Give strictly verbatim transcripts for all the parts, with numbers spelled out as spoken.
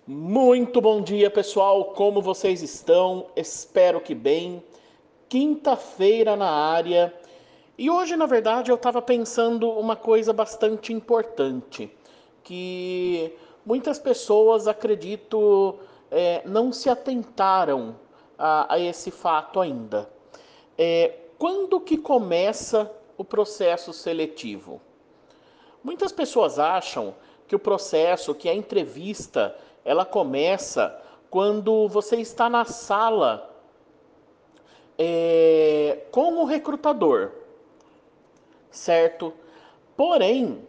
Muito bom dia, pessoal. Como vocês estão? Espero que bem. Quinta-feira na área. E hoje, na verdade, eu estava pensando uma coisa bastante importante, que muitas pessoas, acredito, é, não se atentaram a, a esse fato ainda. É, quando que começa o processo seletivo? Muitas pessoas acham que o processo, que a entrevista, ela começa quando você está na sala é, com o recrutador, certo? Porém,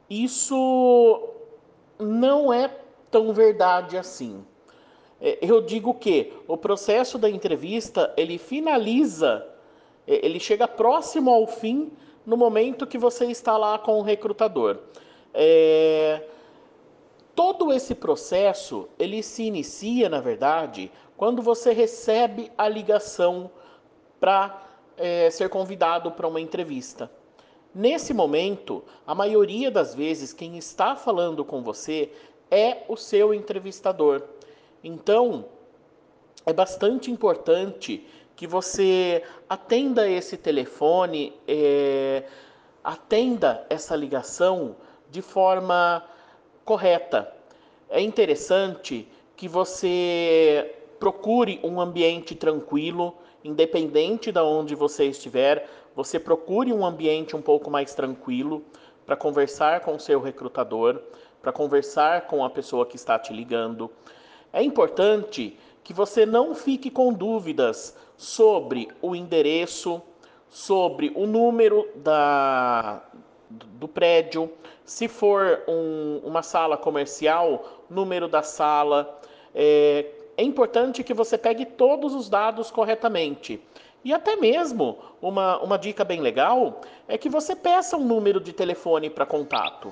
isso não é tão verdade assim. É, Eu digo que o processo da entrevista ele finaliza, é, ele chega próximo ao fim no momento que você está lá com o recrutador. É, Todo esse processo, ele se inicia, na verdade, quando você recebe a ligação para é, ser convidado para uma entrevista. Nesse momento, a maioria das vezes, quem está falando com você é o seu entrevistador. Então, é bastante importante que você atenda esse telefone, é, atenda essa ligação de forma correta. É interessante que você procure um ambiente tranquilo, independente de onde você estiver, você procure um ambiente um pouco mais tranquilo para conversar com o seu recrutador, para conversar com a pessoa que está te ligando. É importante que você não fique com dúvidas sobre o endereço, sobre o número da, do prédio, se for um, uma sala comercial, número da sala. É, é importante que você pegue todos os dados corretamente. E até mesmo, uma, uma dica bem legal é que você peça um número de telefone para contato,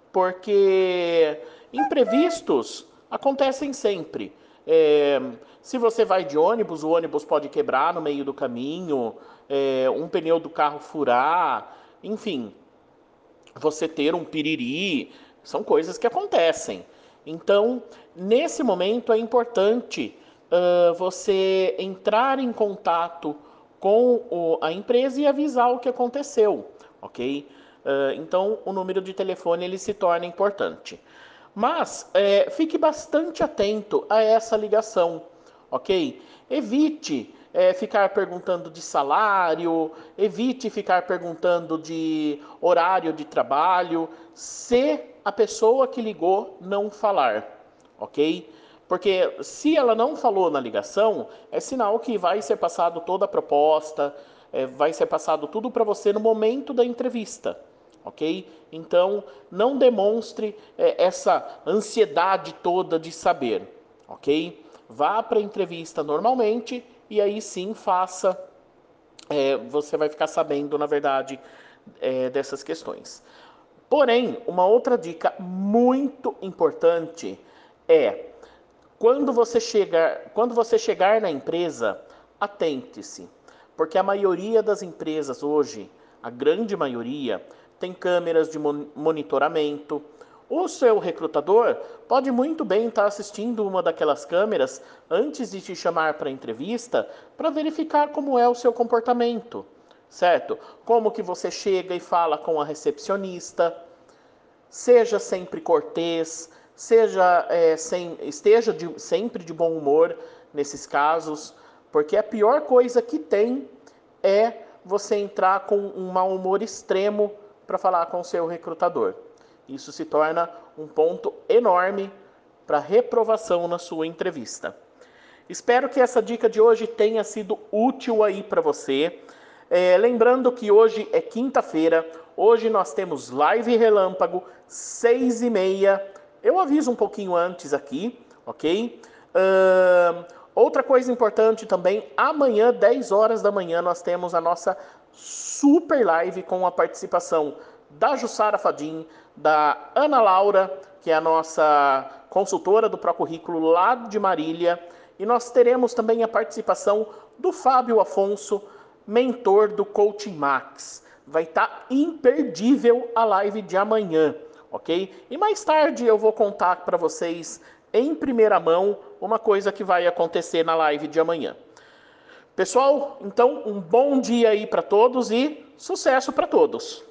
porque imprevistos acontecem sempre. É, se você vai de ônibus, o ônibus pode quebrar no meio do caminho, é, um pneu do carro furar, enfim, você ter um piriri, são coisas que acontecem. Então, nesse momento é importante uh, você entrar em contato com o, a empresa e avisar o que aconteceu, ok? Uh, então, o número de telefone ele se torna importante. Mas é, fique bastante atento a essa ligação, ok? Evite é, ficar perguntando de salário, evite ficar perguntando de horário de trabalho, se a pessoa que ligou não falar, ok? Porque se ela não falou na ligação, é sinal que vai ser passado toda a proposta, é, vai ser passado tudo para você no momento da entrevista, ok? Então, não demonstre é, essa ansiedade toda de saber, ok? Vá para a entrevista normalmente e aí sim faça, é, você vai ficar sabendo, na verdade, é, dessas questões. Porém, uma outra dica muito importante é quando você chegar, quando você chegar na empresa, atente-se, porque a maioria das empresas hoje, a grande maioria, tem câmeras de monitoramento. O seu recrutador pode muito bem estar assistindo uma daquelas câmeras antes de te chamar para a entrevista para verificar como é o seu comportamento, certo? Como que você chega e fala com a recepcionista. Seja sempre cortês, seja é, sem, esteja de, sempre de bom humor nesses casos, porque a pior coisa que tem é você entrar com um mau humor extremo para falar com o seu recrutador. Isso se torna um ponto enorme para reprovação na sua entrevista. Espero que essa dica de hoje tenha sido útil aí para você. É, lembrando que hoje é quinta-feira, hoje nós temos live relâmpago, seis e meia. Eu aviso um pouquinho antes aqui, ok? Uh, outra coisa importante também, amanhã, dez horas da manhã, nós temos a nossa super live com a participação da Jussara Fadim, da Ana Laura, que é a nossa consultora do Procurrículo lá de Marília, e nós teremos também a participação do Fábio Afonso, mentor do Coaching Max. Vai estar imperdível a live de amanhã, ok? E mais tarde eu vou contar para vocês em primeira mão uma coisa que vai acontecer na live de amanhã. Pessoal, então um bom dia aí para todos e sucesso para todos!